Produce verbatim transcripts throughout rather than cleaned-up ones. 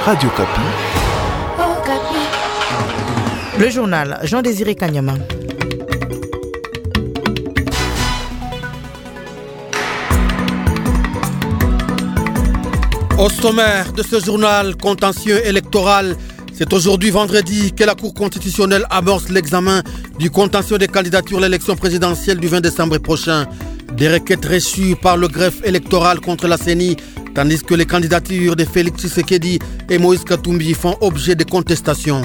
Radio Kapi. Le journal Jean-Désiré Kanyama. Au sommaire de ce journal contentieux électoral, c'est aujourd'hui vendredi que la Cour constitutionnelle amorce l'examen du contentieux des candidatures à l'élection présidentielle du vingt décembre prochain. Des requêtes reçues par le greffe électoral contre la C E N I, tandis que les candidatures de Félix Tshisekedi et Moïse Katumbi font objet de contestation.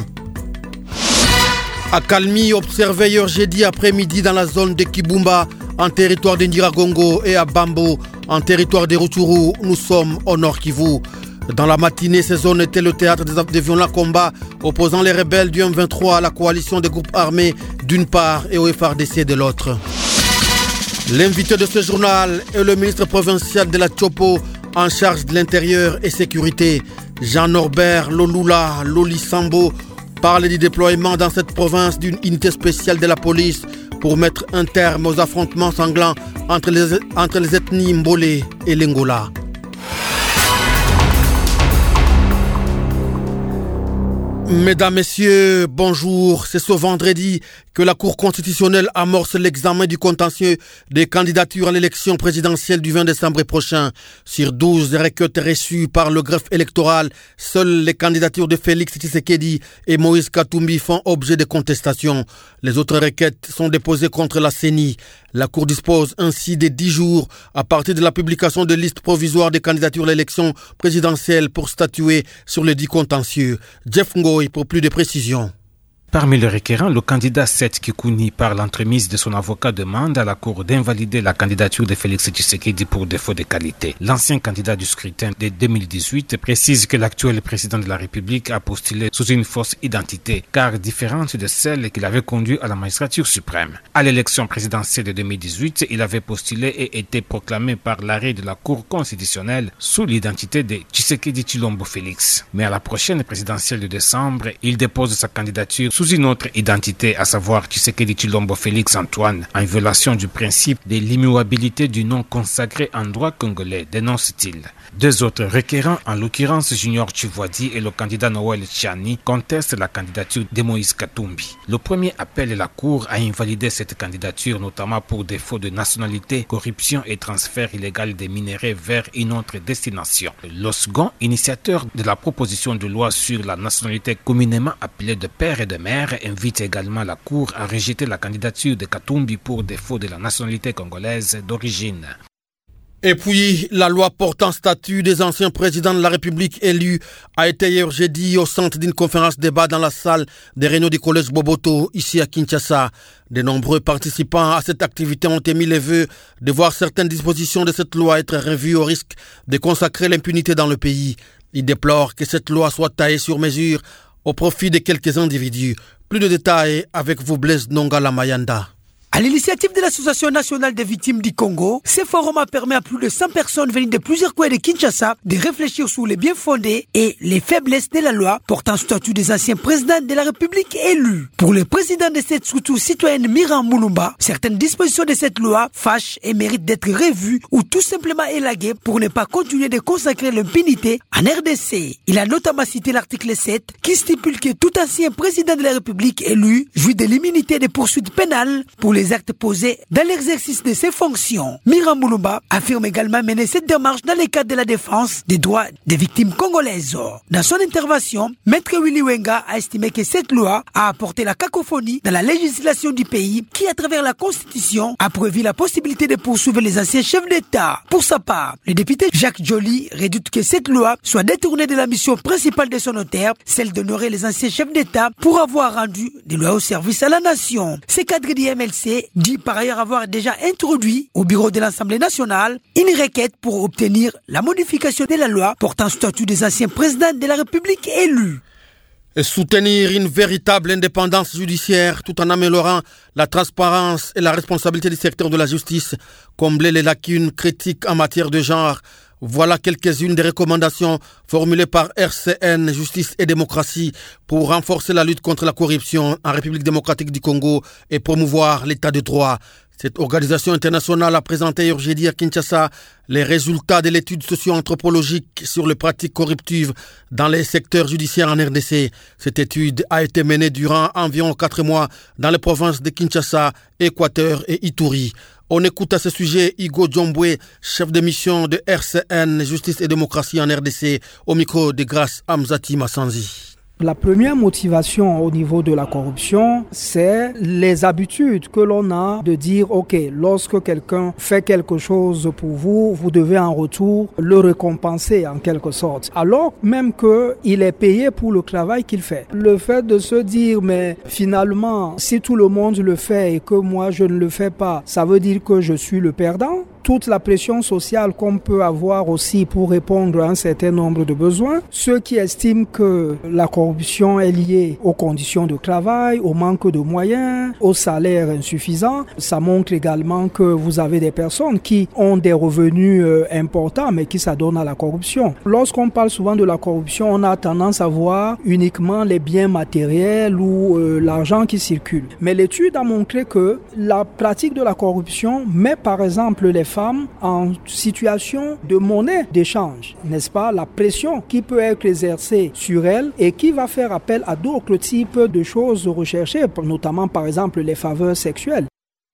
À Kalmi, observé hier jeudi après-midi dans la zone de Kibumba, en territoire de Nyiragongo, et à Bambo, en territoire de Rutshuru, nous sommes au Nord Kivu. Dans la matinée, ces zones étaient le théâtre des violents combats opposant les rebelles du M vingt-trois à la coalition des groupes armés d'une part et au F R D C de l'autre. L'invité de ce journal est le ministre provincial de la Tchopo en charge de l'intérieur et sécurité. Jean-Norbert Lolula Lolisambo parle du déploiement dans cette province d'une unité spéciale de la police pour mettre un terme aux affrontements sanglants entre les, entre les ethnies Mbolé et Lengola. Mesdames, Messieurs, bonjour. C'est ce vendredi que la Cour constitutionnelle amorce l'examen du contentieux des candidatures à l'élection présidentielle du vingt décembre prochain. Sur douze requêtes reçues par le greffe électoral, seules les candidatures de Félix Tshisekedi et Moïse Katumbi font objet de contestation. Les autres requêtes sont déposées contre la C E N I. La Cour dispose ainsi de dix jours à partir de la publication de listes provisoires des candidatures à l'élection présidentielle pour statuer sur les dix contentieux. Jeff Ngoy pour plus de précisions. Parmi les requérants, le candidat Seth Kikouni, par l'entremise de son avocat, demande à la Cour d'invalider la candidature de Félix Tshisekedi pour défaut de qualité. L'ancien candidat du scrutin de deux mille dix-huit précise que l'actuel président de la République a postulé sous une fausse identité, car différente de celle qui l'avait conduit à la magistrature suprême. À l'élection présidentielle de deux mille dix-huit, il avait postulé et été proclamé par l'arrêt de la Cour constitutionnelle sous l'identité de Tshisekedi Tshilombo Félix. Mais à la prochaine présidentielle de décembre, il dépose sa candidature sous une autre identité, à savoir Tshisekedi Tshilombo Félix Antoine, en violation du principe de l'immuabilité du nom consacré en droit congolais, dénonce-t-il. Deux autres requérants, en l'occurrence Junior Chivoadi et le candidat Noël Tchiani, contestent la candidature de Moïse Katumbi. Le premier appelle la Cour à invalider cette candidature, notamment pour défaut de nationalité, corruption et transfert illégal des minerais vers une autre destination. Le second, initiateur de la proposition de loi sur la nationalité communément appelée de père et de mère, invite également la Cour à rejeter la candidature de Katumbi pour défaut de la nationalité congolaise d'origine. Et puis, la loi portant statut des anciens présidents de la République élus a été hier jeudi au centre d'une conférence débat dans la salle des réunions du collège Boboto, ici à Kinshasa. De nombreux participants à cette activité ont émis les vœux de voir certaines dispositions de cette loi être revues au risque de consacrer l'impunité dans le pays. Ils déplorent que cette loi soit taillée sur mesure au profit de quelques individus. Plus de détails avec vous, Blaise Nongala Mayanda. À l'initiative de l'Association nationale des victimes du Congo, ce forum a permis à plus de cent personnes venues de plusieurs coins de Kinshasa de réfléchir sur les bien fondés et les faiblesses de la loi portant statut des anciens présidents de la République élus. Pour le président de cette structure citoyenne Miran Moulumba, certaines dispositions de cette loi fâchent et méritent d'être revues ou tout simplement élaguées pour ne pas continuer de consacrer l'impunité en R D C. Il a notamment cité l'article sept qui stipule que tout ancien président de la République élu jouit de l'immunité des poursuites pénales pour les les actes posés dans l'exercice de ses fonctions. Miran Moulumba affirme également mener cette démarche dans le cadre de la défense des droits des victimes congolaises. Dans son intervention, Maître Willy Wenga a estimé que cette loi a apporté la cacophonie dans la législation du pays qui, à travers la Constitution, a prévu la possibilité de poursuivre les anciens chefs d'État. Pour sa part, le député Jacques Joly redoute que cette loi soit détournée de la mission principale de son notaire, celle d'honorer les anciens chefs d'État pour avoir rendu des lois au service à la nation. Ces cadres du M L C dit par ailleurs avoir déjà introduit au bureau de l'Assemblée nationale une requête pour obtenir la modification de la loi portant statut des anciens présidents de la République élus. Et soutenir une véritable indépendance judiciaire tout en améliorant la transparence et la responsabilité du secteur de la justice, combler les lacunes critiques en matière de genre. Voilà quelques-unes des recommandations formulées par R C N, Justice et Démocratie, pour renforcer la lutte contre la corruption en République démocratique du Congo et promouvoir l'état de droit. Cette organisation internationale a présenté hier jeudi à Kinshasa les résultats de l'étude socio-anthropologique sur les pratiques corruptives dans les secteurs judiciaires en R D C. Cette étude a été menée durant environ quatre mois dans les provinces de Kinshasa, Équateur et Ituri. On écoute à ce sujet Igo Djombwe, chef de mission de R C N, Justice et Démocratie en R D C, au micro de Grâce Amzati Massanzi. La première motivation au niveau de la corruption, c'est les habitudes que l'on a de dire, ok, lorsque quelqu'un fait quelque chose pour vous, vous devez en retour le récompenser en quelque sorte. Alors même qu'il est payé pour le travail qu'il fait. Le fait de se dire, mais finalement, si tout le monde le fait et que moi je ne le fais pas, ça veut dire que je suis le perdant. Toute la pression sociale qu'on peut avoir aussi pour répondre à un certain nombre de besoins. Ceux qui estiment que la corruption est liée aux conditions de travail, au manque de moyens, au salaire insuffisant, ça montre également que vous avez des personnes qui ont des revenus importants mais qui s'adonnent à la corruption. Lorsqu'on parle souvent de la corruption, on a tendance à voir uniquement les biens matériels ou euh, l'argent qui circule. Mais l'étude a montré que la pratique de la corruption met par exemple les femmes en situation de monnaie d'échange, n'est-ce pas? La pression qui peut être exercée sur elles et qui va faire appel à d'autres types de choses recherchées, notamment par exemple les faveurs sexuelles.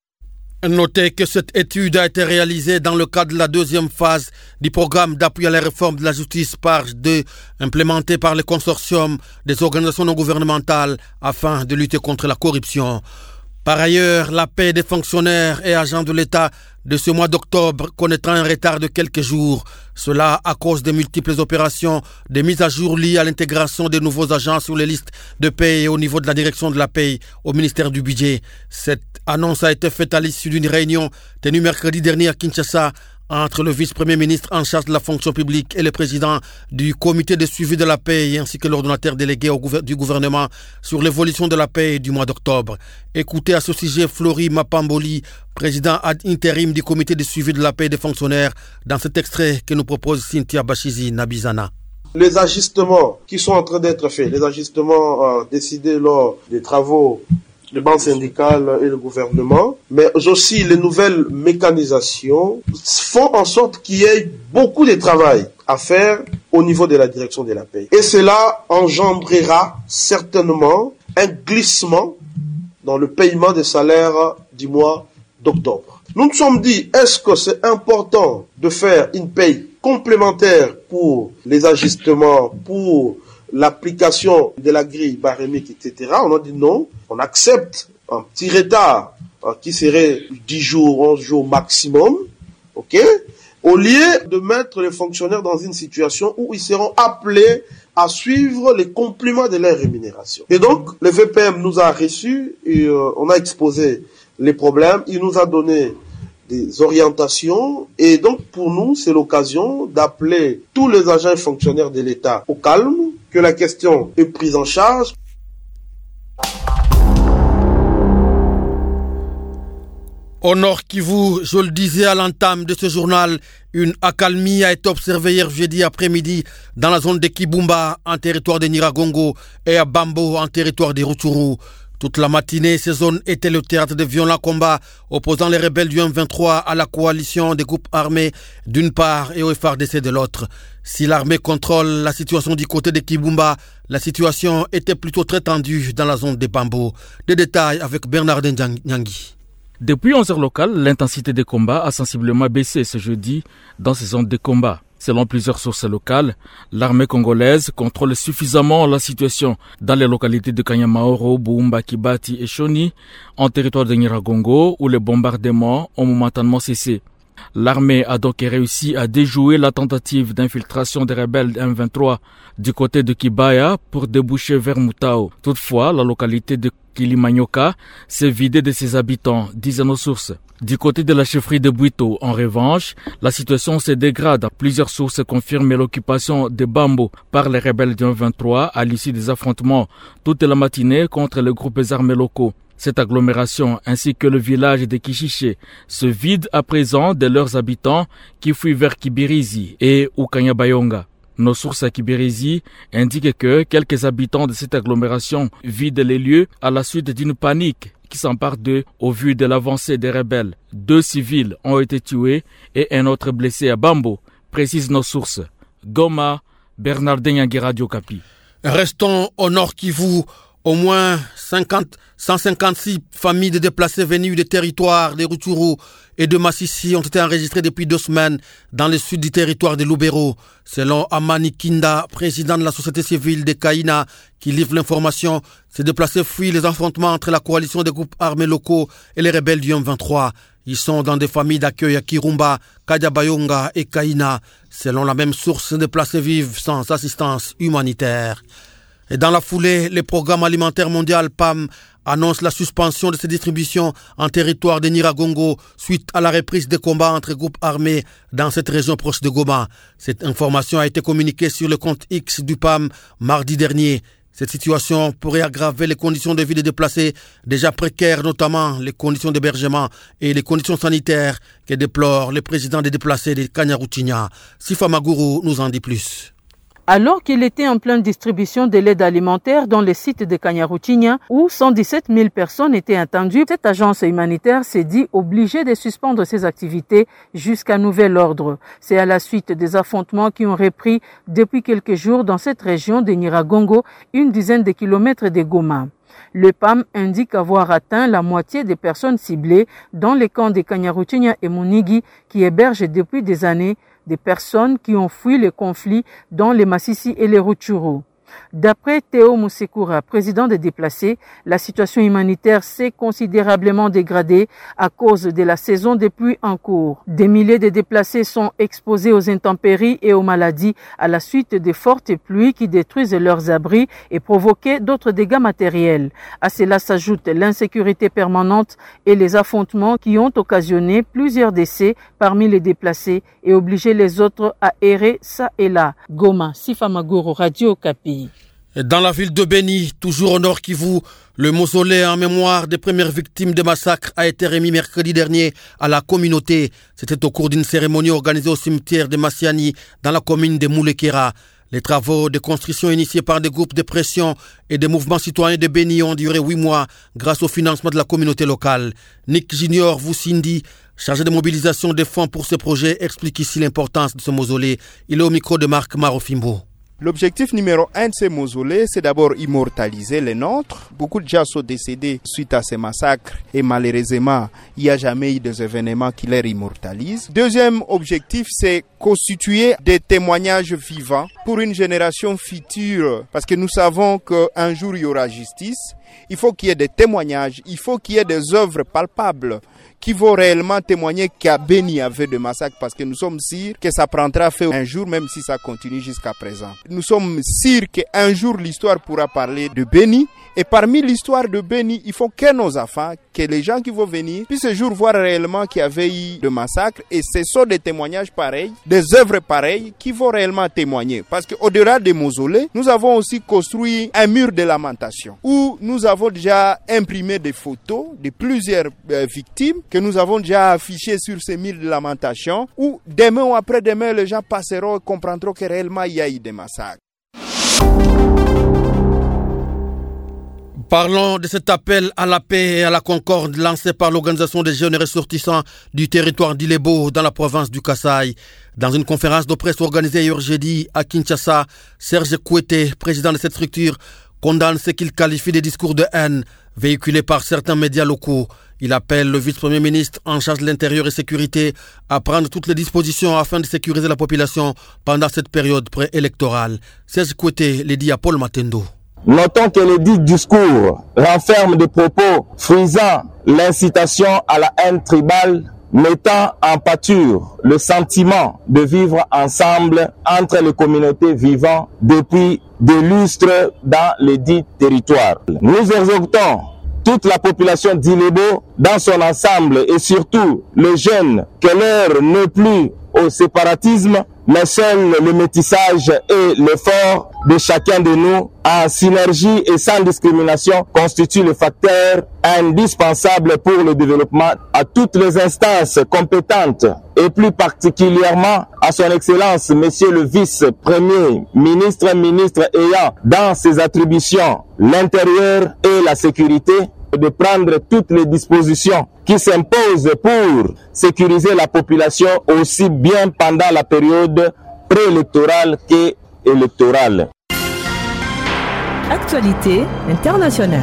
Notez que cette étude a été réalisée dans le cadre de la deuxième phase du programme d'appui à la réforme de la justice Page deux, implémenté par le consortium des organisations non gouvernementales afin de lutter contre la corruption. Par ailleurs, la paie des fonctionnaires et agents de l'État de ce mois d'octobre connaîtra un retard de quelques jours. Cela à cause des multiples opérations de mise à jour liées à l'intégration des nouveaux agents sur les listes de paie au niveau de la direction de la paie au ministère du Budget. Cette annonce a été faite à l'issue d'une réunion tenue mercredi dernier à Kinshasa entre le vice-premier ministre en charge de la fonction publique et le président du comité de suivi de la paie ainsi que l'ordonnateur délégué au gouver- du gouvernement sur l'évolution de la paie du mois d'octobre. Écoutez à ce sujet Flori Mapamboli, président ad intérim du comité de suivi de la paie des fonctionnaires, dans cet extrait que nous propose Cynthia Bachizi Nabizana. Les ajustements qui sont en train d'être faits, les ajustements euh, décidés lors des travaux les banques syndicales et le gouvernement, mais aussi les nouvelles mécanisations font en sorte qu'il y ait beaucoup de travail à faire au niveau de la direction de la paie. Et cela engendrera certainement un glissement dans le paiement des salaires du mois d'octobre. Nous nous sommes dit, est-ce que c'est important de faire une paie complémentaire pour les ajustements, pour l'application de la grille barémique, et cetera. On a dit non, on accepte un petit retard hein, qui serait dix jours, onze jours maximum, ok, au lieu de mettre les fonctionnaires dans une situation où ils seront appelés à suivre les compléments de leur rémunération. Et donc, le V P M nous a reçus et euh, on a exposé les problèmes, il nous a donné des orientations et donc pour nous, c'est l'occasion d'appeler tous les agents et fonctionnaires de l'État au calme, que la question est prise en charge. Au Nord Kivu, je le disais à l'entame de ce journal, une accalmie a été observée hier jeudi après-midi dans la zone de Kibumba, en territoire de Nyiragongo, et à Bambo, en territoire de Rutshuru. Toute la matinée, ces zones étaient le théâtre de violents combats opposant les rebelles du M vingt-trois à la coalition des groupes armés d'une part et au F R D C de l'autre. Si l'armée contrôle la situation du côté de Kibumba, la situation était plutôt très tendue dans la zone de Bambo. Des détails avec Bernardin Nyangi. Depuis onze heures locales, l'intensité des combats a sensiblement baissé ce jeudi dans ces zones de combat. Selon plusieurs sources locales, l'armée congolaise contrôle suffisamment la situation dans les localités de Kanyamaoro, Boumba, Kibati et Shoni, en territoire de Nyiragongo, où les bombardements ont momentanément cessé. L'armée a donc réussi à déjouer la tentative d'infiltration des rebelles M vingt-trois du côté de Kibaya pour déboucher vers Mutao. Toutefois, la localité de Kilimanyoka s'est vidée de ses habitants, disent nos sources. Du côté de la chefferie de Bwito, en revanche, la situation se dégrade. Plusieurs sources confirment l'occupation de Bambo par les rebelles du M vingt-trois à l'issue des affrontements toute la matinée contre les groupes armés locaux. Cette agglomération ainsi que le village de Kishiché se vident à présent de leurs habitants qui fuient vers Kibirizi et Ukanyabayonga. Nos sources à Kibirizi indiquent que quelques habitants de cette agglomération vident les lieux à la suite d'une panique qui s'empare d'eux au vu de l'avancée des rebelles. Deux civils ont été tués et un autre blessé à Bambo, précisent nos sources. Goma, Bernardin Yangui, Radio Kapi. Restons au Nord Kivu. Au moins cinquante, cent cinquante-six familles de déplacés venus des territoires de Rutshuru et de Massissi ont été enregistrées depuis deux semaines dans le sud du territoire de Lubero. Selon Amani Kinda, président de la société civile de Kaina, qui livre l'information, ces déplacés fuient les affrontements entre la coalition des groupes armés locaux et les rebelles du M vingt-trois. Ils sont dans des familles d'accueil à Kirumba, Kadabayonga et Kaina. Selon la même source, ces déplacés vivent sans assistance humanitaire. Et dans la foulée, le programme alimentaire mondial P A M annonce la suspension de ses distributions en territoire de Nyiragongo suite à la reprise des combats entre groupes armés dans cette région proche de Goma. Cette information a été communiquée sur le compte X du P A M mardi dernier. Cette situation pourrait aggraver les conditions de vie des déplacés, déjà précaires, notamment les conditions d'hébergement et les conditions sanitaires que déplore le président des déplacés de Kanyaruchinya. Sifa Maguru nous en dit plus. Alors qu'il était en pleine distribution de l'aide alimentaire dans le site de Kanyaruchinya, où cent dix-sept mille personnes étaient attendues, cette agence humanitaire s'est dit obligée de suspendre ses activités jusqu'à nouvel ordre. C'est à la suite des affrontements qui ont repris depuis quelques jours dans cette région de Nyiragongo, une dizaine de kilomètres de Goma. Le P A M indique avoir atteint la moitié des personnes ciblées dans les camps de Kanyaruchinya et Munigi qui hébergent depuis des années des personnes qui ont fui le conflit dans les Massissi et les Rutshuru. D'après Théo Musekura, président des déplacés, la situation humanitaire s'est considérablement dégradée à cause de la saison des pluies en cours. Des milliers de déplacés sont exposés aux intempéries et aux maladies à la suite des fortes pluies qui détruisent leurs abris et provoquent d'autres dégâts matériels. À cela s'ajoute l'insécurité permanente et les affrontements qui ont occasionné plusieurs décès parmi les déplacés et obligé les autres à errer ça et là. Goma, Sifa Maguru, Radio Kapi. Dans la ville de Beni, toujours au Nord Kivu, le mausolée en mémoire des premières victimes des massacres a été remis mercredi dernier à la communauté. C'était au cours d'une cérémonie organisée au cimetière de Massiani dans la commune de Moulekera. Les travaux de construction initiés par des groupes de pression et des mouvements citoyens de Beni ont duré huit mois grâce au financement de la communauté locale. Nick Junior Voussindi, chargé de mobilisation des fonds pour ce projet, explique ici l'importance de ce mausolée. Il est au micro de Marc Marofimbo. L'objectif numéro un de ces mausolées, c'est d'abord immortaliser les nôtres. Beaucoup de gens sont décédés suite à ces massacres et malheureusement, il n'y a jamais eu des événements qui les immortalisent. Deuxième objectif, c'est constituer des témoignages vivants pour une génération future parce que nous savons qu'un jour il y aura justice. Il faut qu'il y ait des témoignages, il faut qu'il y ait des œuvres palpables qui vont réellement témoigner qu'à Beni avait de massacres parce que nous sommes sûrs que ça prendra fin un jour même si ça continue jusqu'à présent. Nous sommes sûrs qu'un jour l'histoire pourra parler de Beni et parmi l'histoire de Beni, il faut que nos enfants, que les gens qui vont venir puissent ce jour voir réellement qu'il y avait eu de massacres et ce sont des témoignages pareils, des œuvres pareilles qui vont réellement témoigner parce qu'au-delà des mausolées, nous avons aussi construit un mur de lamentation où nous avons déjà imprimé des photos de plusieurs euh, victimes que nous avons déjà affichées sur ces murs de lamentation où demain ou après-demain, les gens passeront et comprendront que réellement il y a eu des massacres. Parlons de cet appel à la paix et à la concorde lancé par l'Organisation des jeunes ressortissants du territoire d'Ilebo dans la province du Kasaï. Dans une conférence de presse organisée hier jeudi à Kinshasa, Serge Kouete, président de cette structure, condamne ce qu'il qualifie de discours de haine véhiculés par certains médias locaux. Il appelle le vice-premier ministre en charge de l'intérieur et sécurité à prendre toutes les dispositions afin de sécuriser la population pendant cette période préélectorale. Serge Kouete l'a dit à Paul Matendo. Notons que les dits discours renferment des propos frisant l'incitation à la haine tribale, mettant en pâture le sentiment de vivre ensemble entre les communautés vivant depuis des lustres dans les dits territoires. Nous exhortons toute la population d'Ilebo dans son ensemble et surtout les jeunes que l'heure n'est plus au séparatisme mais seul le métissage et l'effort de chacun de nous en synergie et sans discrimination constitue le facteur indispensable pour le développement à toutes les instances compétentes et plus particulièrement à son Excellence, Monsieur le Vice-Premier ministre, ministre ayant dans ses attributions l'intérieur et la sécurité, de prendre toutes les dispositions qui s'imposent pour sécuriser la population aussi bien pendant la période préélectorale qu'électorale. Actualité internationale.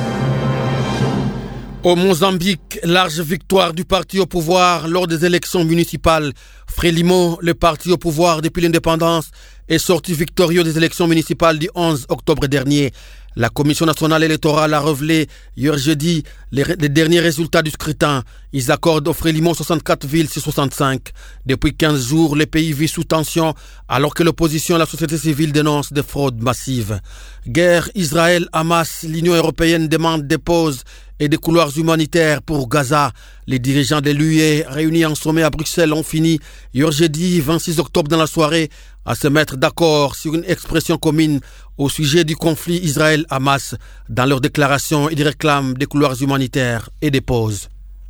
Au Mozambique, large victoire du parti au pouvoir lors des élections municipales. Frélimo, le parti au pouvoir depuis l'indépendance, est sorti victorieux des élections municipales du onze octobre dernier. La Commission nationale électorale a révélé hier jeudi les, les derniers résultats du scrutin. Ils accordent au Frélimo soixante-quatre villes sur soixante-cinq. Depuis quinze jours, le pays vit sous tension alors que l'opposition et la société civile dénoncent des fraudes massives. Guerre Israël-Hamas, l'Union européenne demande des pauses et des couloirs humanitaires pour Gaza. Les dirigeants de l'U E réunis en sommet à Bruxelles ont fini hier jeudi vingt-six octobre dans la soirée à se mettre d'accord sur une expression commune au sujet du conflit Israël-Hamas. Dans leur déclaration, ils réclament des couloirs humanitaires et des pauses.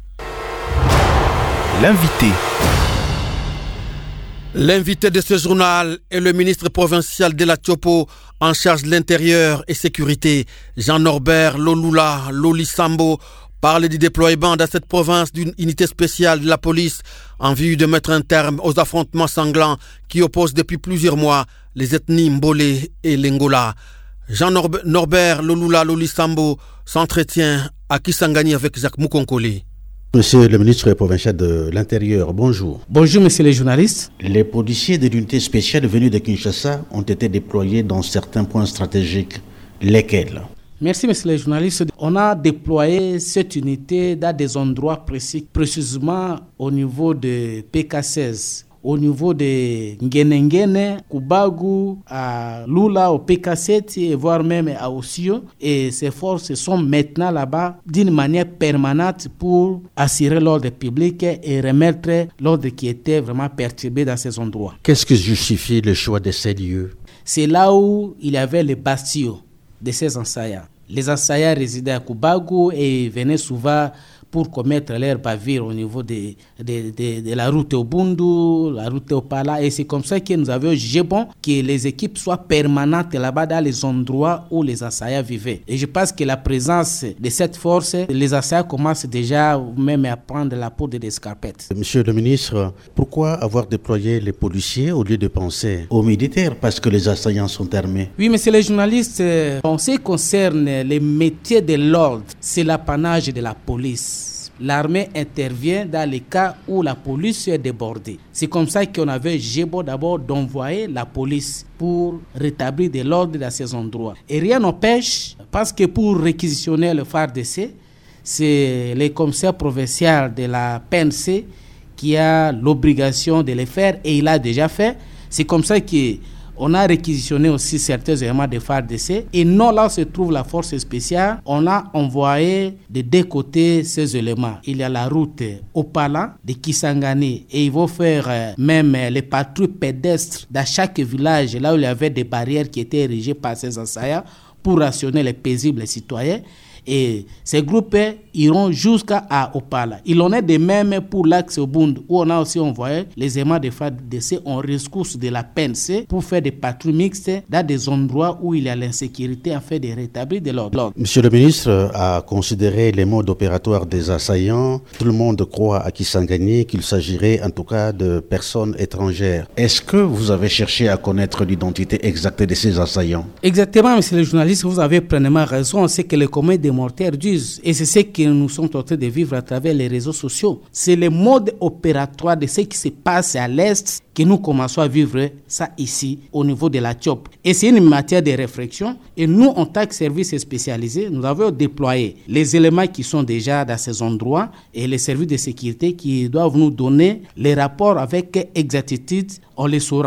L'invité. L'invité de ce journal est le ministre provincial de la Tchopo en charge de l'intérieur et sécurité. Jean-Norbert Lolula Lolisambo parle du déploiement dans cette province d'une unité spéciale de la police en vue de mettre un terme aux affrontements sanglants qui opposent depuis plusieurs mois les ethnies Mbolé et Lengola. Jean-Norbert Lolula Lolisambo s'entretient à Kisangani avec Jacques Moukonkoli. Monsieur le ministre provincial de l'Intérieur, bonjour. Bonjour, monsieur les journalistes. Les policiers de l'unité spéciale venus de Kinshasa ont été déployés dans certains points stratégiques. Lesquels ? Merci, monsieur les journalistes. On a déployé cette unité dans des endroits précis, précisément au niveau de P K seize. Au niveau de Ngenengene, Kubagu, à Lula, au P K sept, et voire même à Osio. Et ces forces sont maintenant là-bas d'une manière permanente pour assurer l'ordre public et remettre l'ordre qui était vraiment perturbé dans ces endroits. Qu'est-ce qui justifie le choix de ces lieux ? C'est là où il y avait les bastions de ces ensayants. Les ensayants résidaient à Kubagu et venaient souvent pour commettre leur bavure au niveau de, de, de, de la route au Bundu, la route au Pala. Et c'est comme ça que nous avions jugé bon que les équipes soient permanentes là-bas dans les endroits où les assaillants vivaient. Et je pense que la présence de cette force, les assaillants commencent déjà même à prendre la peau des escarpettes. Monsieur le ministre, pourquoi avoir déployé les policiers au lieu de penser aux militaires parce que les assaillants sont armés? Oui, monsieur les journalistes, en ce qui concerne les métiers de l'ordre, c'est l'apanage de la police. L'armée intervient dans les cas où la police est débordée. C'est comme ça qu'on avait Gébo d'abord d'envoyer la police pour rétablir de l'ordre dans ces endroits. Et rien n'empêche, parce que pour réquisitionner le F A R D C, c'est le commissaire provincial de la P N C qui a l'obligation de le faire et il a déjà fait. C'est comme ça que on a réquisitionné aussi certains éléments de F A R D C. Et non, là où se trouve la force spéciale, on a envoyé de deux côtés ces éléments. Il y a la route Opala de Kisangani et ils vont faire euh, même euh, les patrouilles pédestres dans chaque village, là où il y avait des barrières qui étaient érigées par ces assaillants pour rationner les paisibles citoyens. Et ces groupes iront jusqu'à Opala. Il en est de même pour l'axe Bund, où on a aussi envoyé les aimants de F A R D C en rescousse de la P N C pour faire des patrouilles mixtes dans des endroits où il y a l'insécurité afin de rétablir de l'ordre. Monsieur le ministre a considéré les modes opératoires des assaillants. Tout le monde croit à Kisangani qu'il s'agirait en tout cas de personnes étrangères. Est-ce que vous avez cherché à connaître l'identité exacte de ces assaillants? Exactement, monsieur le journaliste, vous avez pleinement raison. On sait que les communs des mortaires d'use, et c'est ce que nous sommes en train de vivre à travers les réseaux sociaux. C'est le mode opératoire de ce qui se passe à l'Est que nous commençons à vivre ça ici, au niveau de la Tchop. Et c'est une matière de réflexion. Et nous, en tant que service spécialisé, nous avons déployé les éléments qui sont déjà dans ces endroits et les services de sécurité qui doivent nous donner les rapports avec exactitude, on les saura.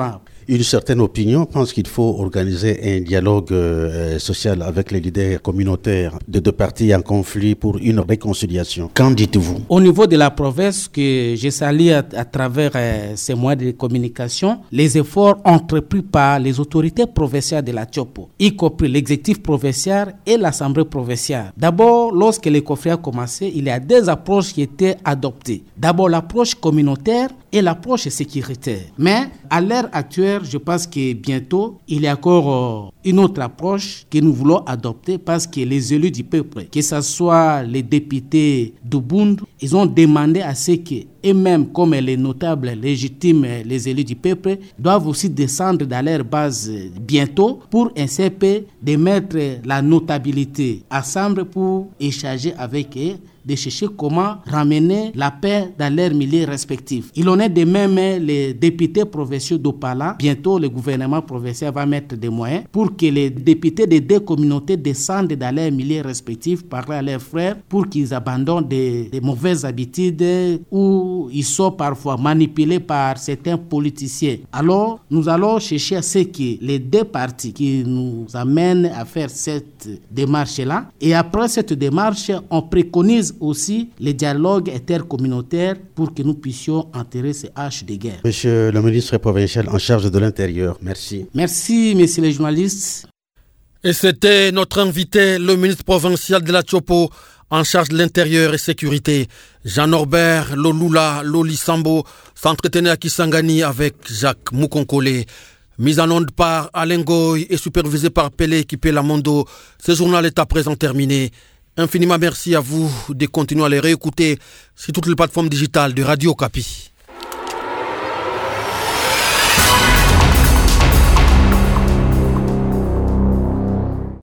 Une certaine opinion pense qu'il faut organiser un dialogue euh, social avec les leaders communautaires de deux parties en conflit pour une réconciliation. Qu'en dites-vous? Au niveau de la province, que je salue à, à travers euh, ces moyens de communication, les efforts entrepris par les autorités provinciales de la Tchopo, y compris l'exécutif provincial et l'assemblée provinciale. D'abord, lorsque les conflits ont commencé, il y a deux approches qui étaient adoptées. D'abord, l'approche communautaire et l'approche sécuritaire. Mais à l'heure actuelle, je pense que bientôt, il y a encore euh, une autre approche que nous voulons adopter parce que les élus du peuple, que ce soit les députés d'Ubundu, ils ont demandé à ce que, et même comme les notables légitimes, les élus du peuple, doivent aussi descendre dans leur base bientôt pour essayer de mettre la notabilité ensemble pour échanger avec eux, de chercher comment ramener la paix dans leurs milieux respectifs. Il en est de même les députés provinciaux d'Opala. Bientôt, le gouvernement provincial va mettre des moyens pour que les députés des deux communautés descendent dans leurs milieux respectifs, parler à leurs frères pour qu'ils abandonnent des, des mauvaises habitudes où ils sont parfois manipulés par certains politiciens. Alors, nous allons chercher à ce que les deux parties qui nous amènent à faire cette démarche-là. Et après cette démarche, on préconise aussi les dialogues intercommunautaires pour que nous puissions enterrer ces haches de guerre. Monsieur le ministre provincial en charge de l'Intérieur, merci. Merci, messieurs les journalistes. Et c'était notre invité, le ministre provincial de la Tchopo, en charge de l'Intérieur et sécurité. Jean-Norbert Lolula Lolisambo s'entretenait à Kisangani avec Jacques Moukonkole. Mise en onde par Alain Goy et supervisé par Pelé équipé Lamondo. Ce journal est à présent terminé. Infiniment merci à vous de continuer à les réécouter sur toutes les plateformes digitales de Radio Okapi.